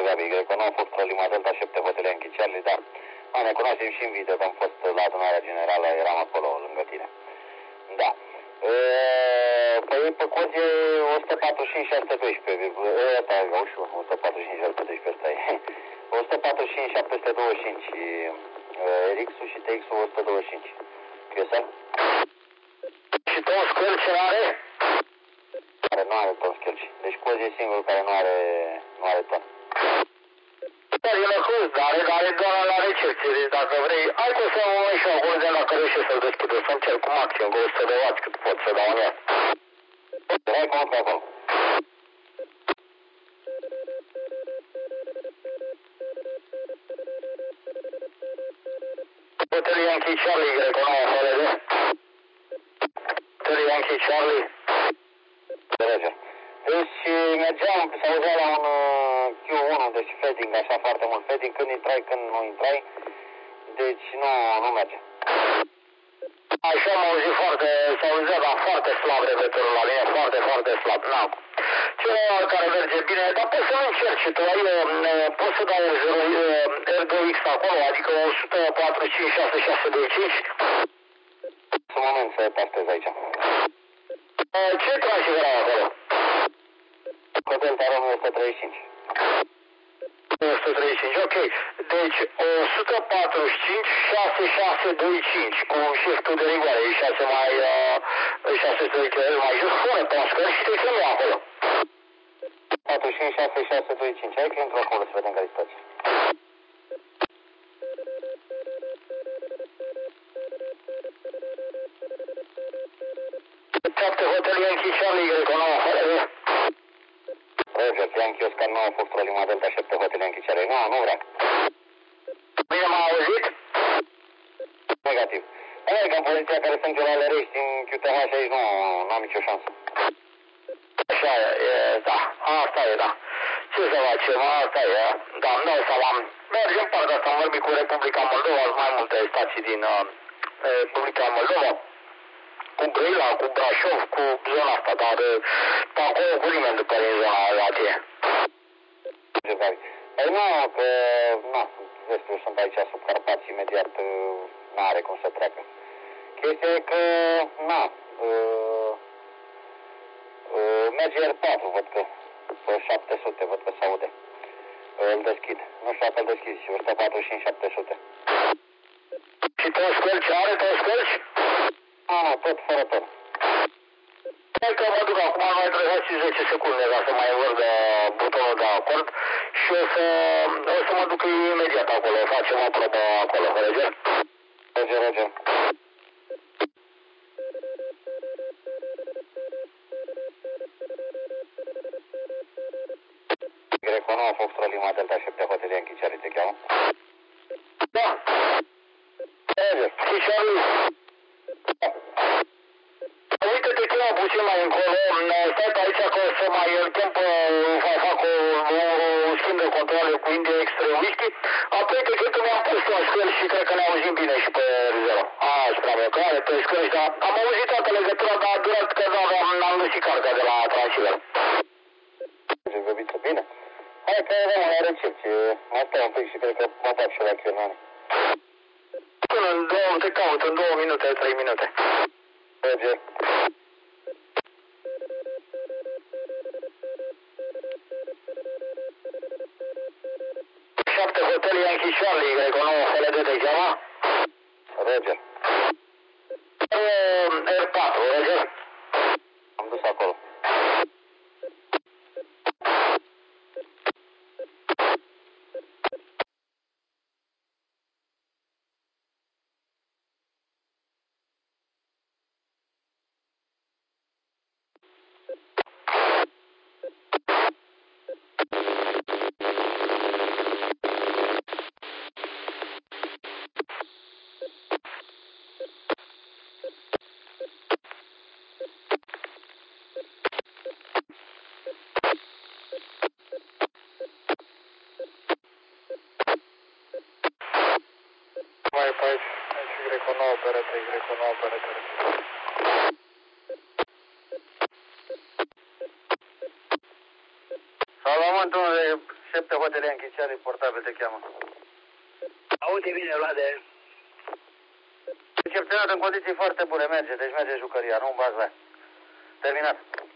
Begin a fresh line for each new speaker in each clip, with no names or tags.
degrabă. Y9 fost Lima Delta, aștepte Hotel Yankee Charlie, da. Ne cunoaștem și în video, că am fost la adunarea generală, eram acolo lângă tine. Da. Păi pe cod e 145 612, ăsta e ușor, 145 612, ăsta e. 145 725, RX-ul și TX-ul 125. QSL?
Și Tom Skelch are?
Nu are Tom Skelch. Deci cozi e singurul care nu are ton.
Dar e lăcus, dar are doar la recepție, deci dacă vrei, hai cum să mă și acolo de la care și să-l deschid, să încerc cu maxim, cu 100 de W cât pot să dau în ea.
Hai cum pe acolo.
Hotel Yankee Charlie, Y9, FLD. Hotel Yankee Charlie.
Înțelege. Deci mergeam, se auzea la un Q1, deci fading, așa foarte mult fading, când intrai, când nu intrai, deci nu merge.
Așa am auzit se auzea, dar foarte slab repetărul la linie, foarte slab, n-am. Celălalt care merge bine, dar poți să-l încerci și tu, poți să dai R2X acolo, adică 145 625.
Un moment să tastez aici.
Ce transfer ai acolo?
Hotel Tarom 135.
135, ok. Deci 145 6625 cu shiftul de rigoare, 6 mai 600 mai jos, fără transfer și te chemi acolo.
45 6625, hai că intru acolo să vedem care e situația.
Ceapte Hotel Yankee Charlie, Y9, FLD.
Roger, Yankee Oscar 9, Foxtrot Lima Delta, aștepte Hotel Yankee Charlie. Nu vrea.
Bine m-a auzit?
Negativ. Hai că în poziția care sunt eu la Lărești, din QTH aici nu am nicio șansă.
Așa e, da, asta e, da. Ce să facem, asta e, da, îmi dau seama. Mergem partea asta, am vorbit cu Republica Moldova, sunt mai multe stații din Republica Moldova. Cu Brăila, cu Brașov, cu zona asta, dar pe acolo cu nimeni după din zona Latie.
Păi nu, că, vezi, eu sunt aici sub Carpați, imediat n-are cum să treacă. Chestia e că, merge R4, văd că, pe 700, văd că s-aude. Îl deschid, nu știu dacă îl deschid, și 145 700.
Și tot scălci, are tot scălci?
Nu, tot fără tot.
Hai că mă duc acum, mai trebuie și 10 secunde ca să mai văd butonul de acord și o să mă duc imediat acolo, facem o probă acolo, Roger?
Roger. Y9 Foxtrot Lima Delta, aștepte Hotel Yankee Charlie, te cheamă?
Da.
Roger.
Și Charlie? Uite, te chemă puțin mai încolo, stai pe aici că o să mai îl chem fac un schimb de controle cu India Extra Whisky, apoi te cred că mi-am pus un scăl și cred că ne auzim bine și pe R0. Spre mea, că are pe scăl, dar am auzit toată legătura, dar a durat că n-am găsit carga de la transfer.
Bine. Hai că rămân la recepție, mai stai un pic și cred că mă fac și la Chernani.
Până în 2, te caut în 2 minute, 3 minute.
Roger.
Hotel Yankee Charlie, Y9, FLD te cheamă?
Roger.
R4, Roger?
Am dus acolo. 7 Hotel Yankee Charlie, portabil te cheamă.
Aude bine, Vlade.
Recepționat în condiții foarte bune, merge, deci merge jucăria, nu-mi bați la ea. Terminat.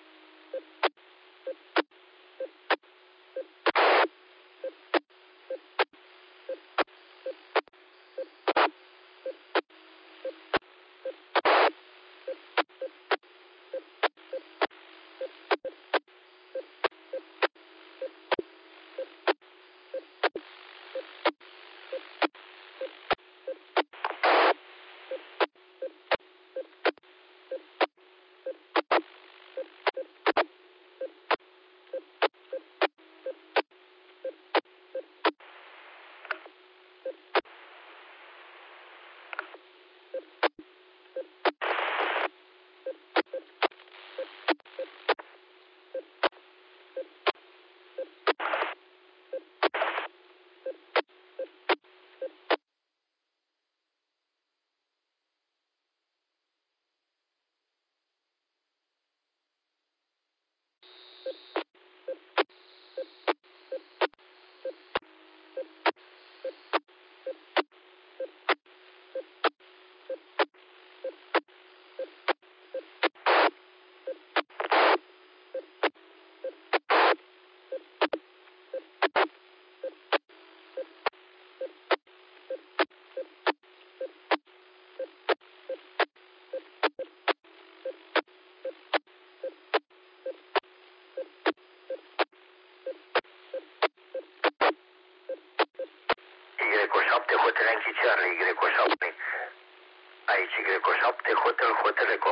Y7 Hotel Yankee Charlie, Y7. Aici Y7 Hotel Eco.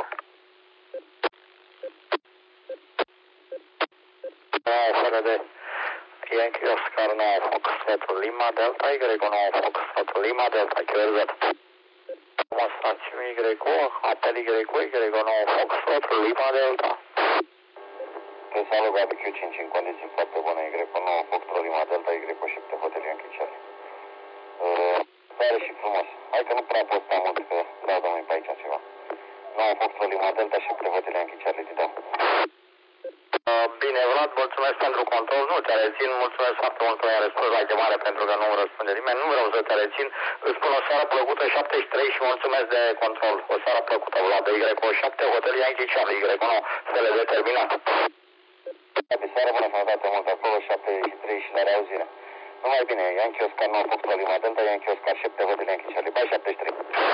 Fără de Yankee Oscar 9 Foxtrot Lima Delta Y9 Foxtrot Lima Delta QRZ. Demonstrațiune Y, apel Y9 Foxtrot Lima Delta. Presa logat Q5 în condiții foarte bune, Y9 Foxtrot Lima Delta Y7 Hotel Yankee Charlie. Tare și frumos. Hai că nu prea pot sta mult, că dau domnului pe aici ceva. 9 Foxtrot Lima Delta și 7 Hotel Yankee Charlie, te dau. Bine, Vlad, mulțumesc pentru control, nu te rețin, mulțumesc foarte mult că ai răspuns la chemare pentru că nu răspunde nimeni, nu vreau să te rețin, îți spun o seară plăcută 73 și mulțumesc de control, o seară plăcută, Vlad, Y7, Hotel Yankee Charlie, Y9, să le determinat. De seară, bună sănătate, mult acolo, 73 și la reauzire. Numai bine, Yankee Oscar 9 Foxtrot Lima Delta, Yankee Oscar 7, Hotel Yankee Charlie, bai 73.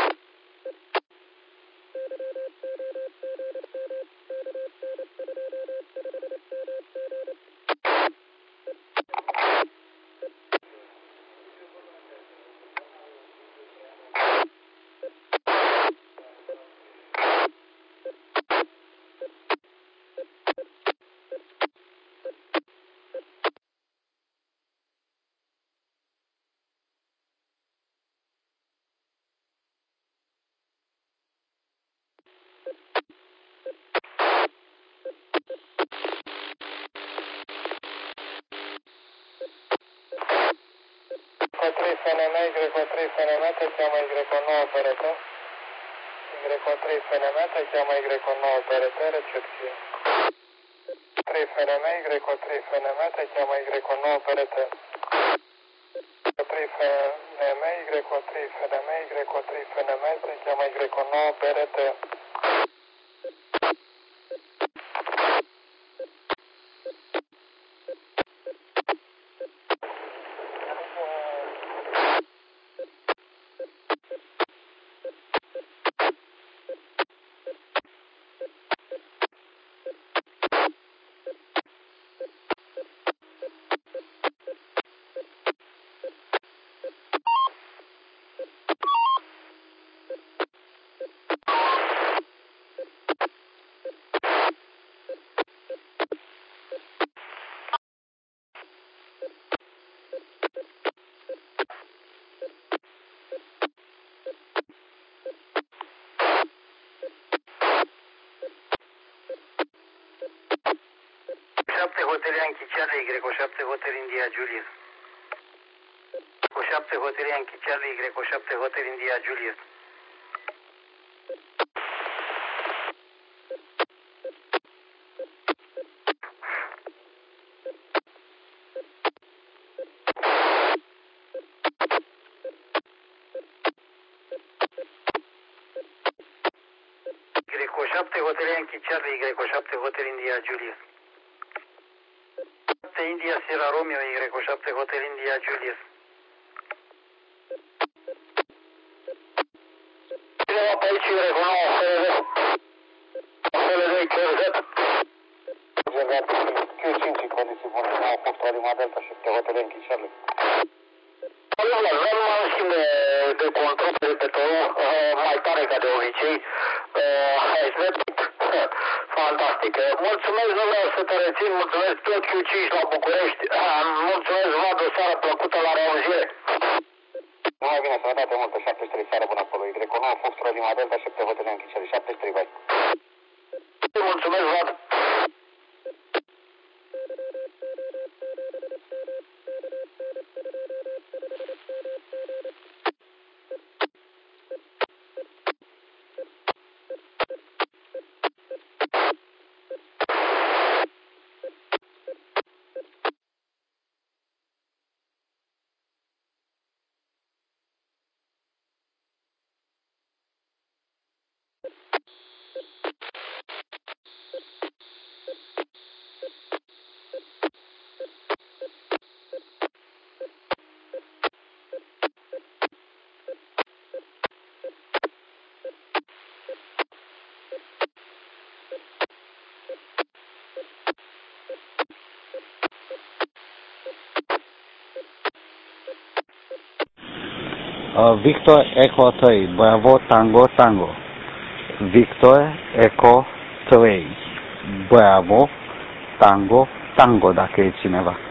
Y3 FNM, Y3 FNM, te cheamă Y9 PRT. Y3 FNM, te cheamă Y9 PRT, recepție. 3 FNM, Y3 FNM, te cheamă Y9 PRT. Y3 FNM, Y3 FNM, Y3 FNM, te cheamă Y9 PRT. Hotel Yankee Charlie, Y7 Hotel India Juliet. Y7 Hotel Yankee Charlie, Y7 Hotel India Juliet.
7 Hotel Yankee Charlie, Greco 7 Hotel India Julius. 7 India Sierra Romeo, Greco 7 Hotel India Julius. Cineva pe aici, Greco 9 FLD, QZ.
Q5, condiții bune, 9 Foxtrot Lima Delta 7 Hotel Yankee Charlie.
Vreau numai un schimb de control pe repetorul, mai tare ca de obicei. Fantastic. Mulțumesc, nu vreau să te rețin, mulțumesc tot Q5 la București. Mulțumesc, Vlad, o seară plăcută, la reauzire.
Numai bine, sănătate multă, 73, seară bună acolo. Y9 Foxtrot Lima Delta 7 Hotel Yankee Charlie, 73, bye.
Mulțumesc, Vlad.
Victor Echo 3, Bravo Tango Tango. Victor Echo 3, Bravo Tango Tango, dacă e cineva.